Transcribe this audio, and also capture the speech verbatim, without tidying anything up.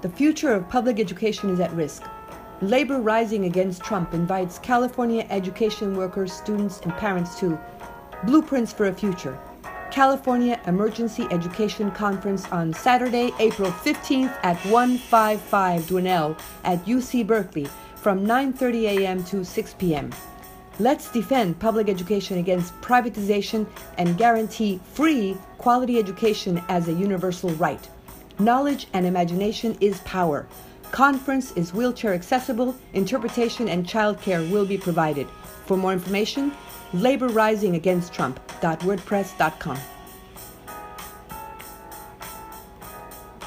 The future of public education is at risk. Labor Rising Against Trump invites California education workers, students, and parents to Blueprints for a Future, California Emergency Education Conference on Saturday, April fifteenth at one fifty-five Dwinelle at U C Berkeley from nine thirty a.m. to six p.m. Let's defend public education against privatization and guarantee free, quality education as a universal right. Knowledge and imagination is power. Conference is wheelchair accessible. Interpretation and childcare will be provided. For more information, labor rising against trump dot wordpress dot com.